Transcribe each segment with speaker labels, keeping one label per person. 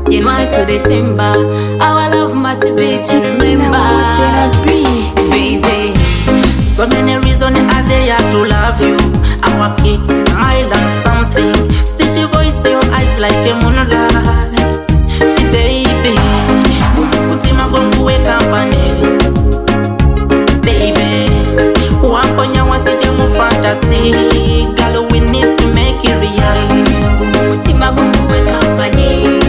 Speaker 1: January to December, our love must be to remember. Baby,
Speaker 2: so many reasons are there to love you. Our kids smile and something. City voice, your eyes like a moonlight. Baby, mutima gongu we company. Baby, wamponya wasije mu fantasy. Girl, we need to make it real.
Speaker 1: mutima gongu we company.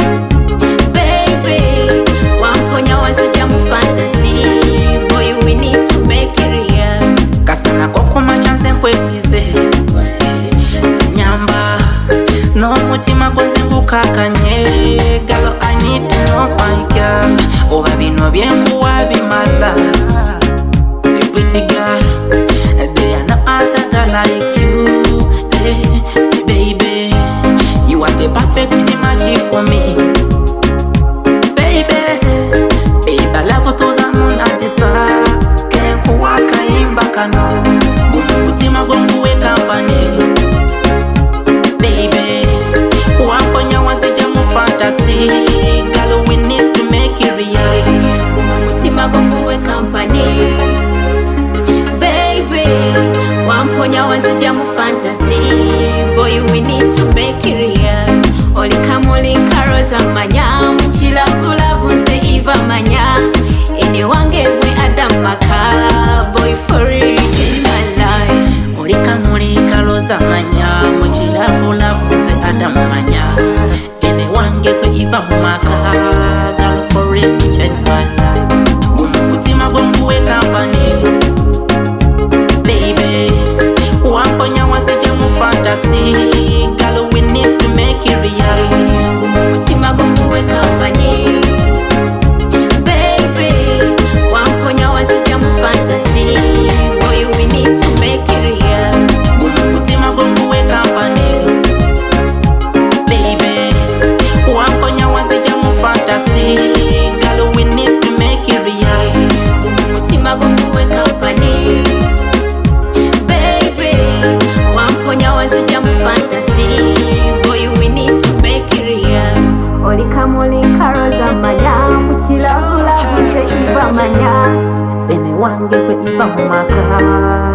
Speaker 1: Baby, wamponya wasije mu fantasy. Boy, we need to make it real.
Speaker 2: Kasana koko machanse kwesize. Nyamba, no mutima gwenzengu kakanye. Girl, I need to know my girl. Oba bino byengu wabimala. The pretty girl, there are no other girl like you. Hey, baby, you are the perfect match for me. Baby, I love to the moon and the park. Can't walk in back no. Mutima gongu we company. Baby, wamponya wasije mu fantasy. Girl, we need to make it real.
Speaker 1: Mutima gongu we company. Baby, wamponya wasije mu fantasy. Boy, we need to make it real. Oli kamuli karoza manya, muchilavu lavu nse iva manya. Ene wange gwe Adam Makala, boy for real in my life.
Speaker 2: Oli kamuli karoza manya, muchilavu lavu nse Adam manya. Ene wange gwe iva Makala, girl for real in my life. Mutima gongu we company. Baby, wamponya wasije mu fantasy. Girl, we need to make it real.
Speaker 1: Mutima gongu we company. Baby, wamponya wasije mu fantasy. Boy, we need to make it real.
Speaker 2: Mutima gongu we company. Baby, wamponya wasije mu fantasy. Girl, we need to make it real.
Speaker 1: Mutima gongu we company. Baby, wamponya wasije mu fantasy. Boy, we need to make it real. Oli kamuli karoza manya, muchilavu lavu nse iva manya.
Speaker 2: Ene wange gwe iva Makala.